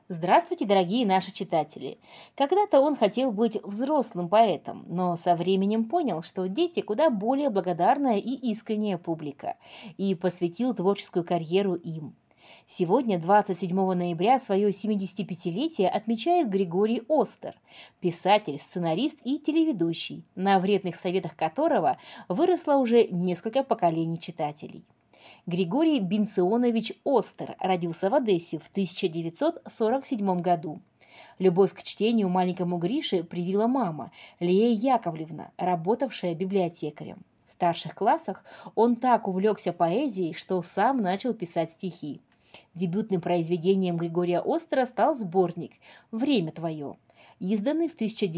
Здравствуйте, дорогие наши читатели! Когда-то он хотел быть взрослым поэтом, но со временем понял, что дети куда более благодарная и искренняя публика, и посвятил творческую карьеру им. Сегодня, 27 ноября, свое 75-летие отмечает Григорий Остер, писатель, сценарист и телеведущий, на вредных советах которого выросло уже несколько поколений читателей. Григорий Бенционович Остер родился в Одессе в 1947 году. Любовь к чтению маленькому Грише привила мама, Лея Яковлевна, работавшая библиотекарем. В старших классах он так увлекся поэзией, что сам начал писать стихи. Дебютным произведением Григория Остера стал сборник «Время твое», изданный в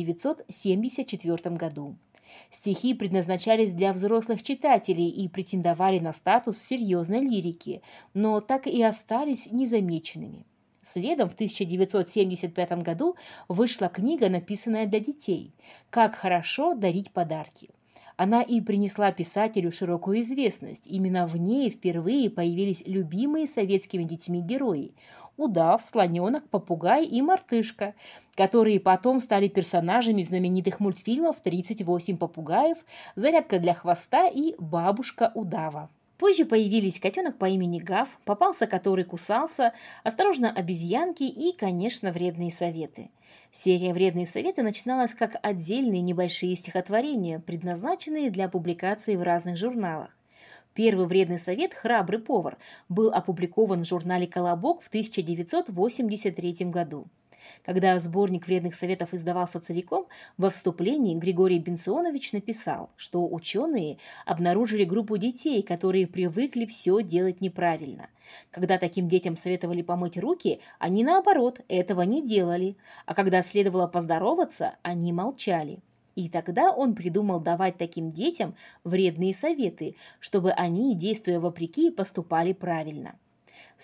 1974 году. Стихи предназначались для взрослых читателей и претендовали на статус серьезной лирики, но так и остались незамеченными. Следом в 1975 году вышла книга, написанная для детей «Как хорошо дарить подарки». Она и принесла писателю широкую известность. Именно в ней впервые появились любимые советскими детьми герои – удав, слоненок, попугай и мартышка, которые потом стали персонажами знаменитых мультфильмов «38 попугаев», «Зарядка для хвоста» и «Бабушка удава». Позже появились котенок по имени Гав, попался, который кусался, осторожно, обезьянки и, конечно, вредные советы. Серия «Вредные советы» начиналась как отдельные небольшие стихотворения, предназначенные для публикации в разных журналах. Первый вредный совет «Храбрый повар» был опубликован в журнале «Колобок» в 1983 году. Когда сборник вредных советов издавался целиком, во вступлении Григорий Бенционович написал, что ученые обнаружили группу детей, которые привыкли все делать неправильно. Когда таким детям советовали помыть руки, они, наоборот, этого не делали, а когда следовало поздороваться, они молчали. И тогда он придумал давать таким детям вредные советы, чтобы они, действуя вопреки, поступали правильно. С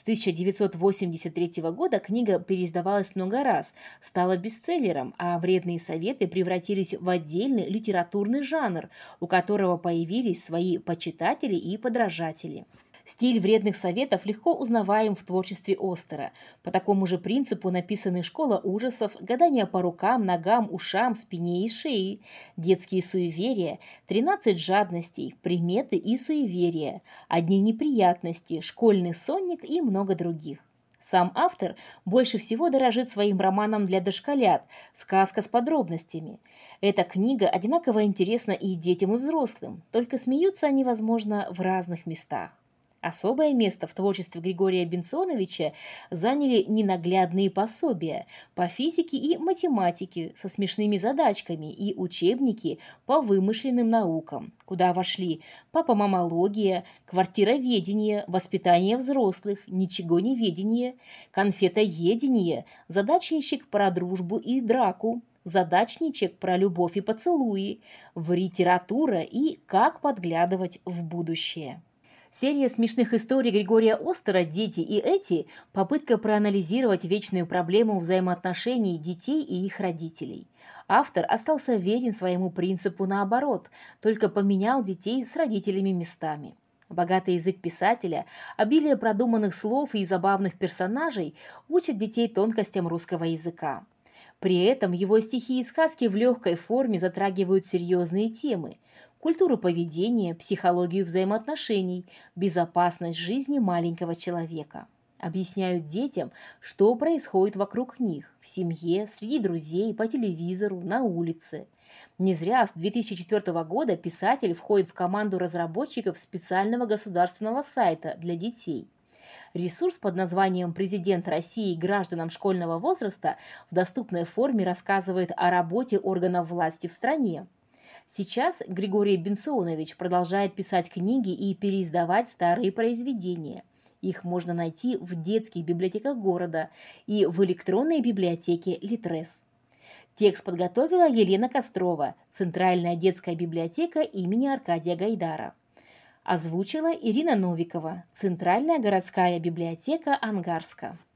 1983 года книга переиздавалась много раз, стала бестселлером, а вредные советы превратились в отдельный литературный жанр, у которого появились свои почитатели и подражатели. Стиль вредных советов легко узнаваем в творчестве Остера. По такому же принципу написаны «Школа ужасов», «Гадания по рукам, ногам, ушам, спине и шее», «Детские суеверия», «13 жадностей», «Приметы и суеверия», «Одни неприятности», «Школьный сонник» и много других. Сам автор больше всего дорожит своим романом для дошколят «Сказка с подробностями». Эта книга одинаково интересна и детям, и взрослым, только смеются они, возможно, в разных местах. Особое место в творчестве Григория Бенционовича заняли ненаглядные пособия по физике и математике со смешными задачками и учебники по вымышленным наукам, куда вошли папа-мамология, квартироведение, воспитание взрослых, ничегоневедение, конфетоедение, задачничек про дружбу и драку, задачничек про любовь и поцелуи, литература и как подглядывать в будущее. Серия смешных историй Григория Остера «Дети и эти» – попытка проанализировать вечную проблему взаимоотношений детей и их родителей. Автор остался верен своему принципу наоборот, только поменял детей с родителями местами. Богатый язык писателя, обилие продуманных слов и забавных персонажей учат детей тонкостям русского языка. При этом его стихи и сказки в легкой форме затрагивают серьезные темы – культуру поведения, психологию взаимоотношений, безопасность жизни маленького человека. Объясняют детям, что происходит вокруг них, в семье, среди друзей, по телевизору, на улице. Не зря с 2004 года писатель входит в команду разработчиков специального государственного сайта для детей. Ресурс под названием «Президент России гражданам школьного возраста» в доступной форме рассказывает о работе органов власти в стране. Сейчас Григорий Бенционович продолжает писать книги и переиздавать старые произведения. Их можно найти в детских библиотеках города и в электронной библиотеке Литрес. Текст подготовила Елена Кострова, Центральная детская библиотека имени Аркадия Гайдара. Озвучила Ирина Новикова, Центральная городская библиотека Ангарска.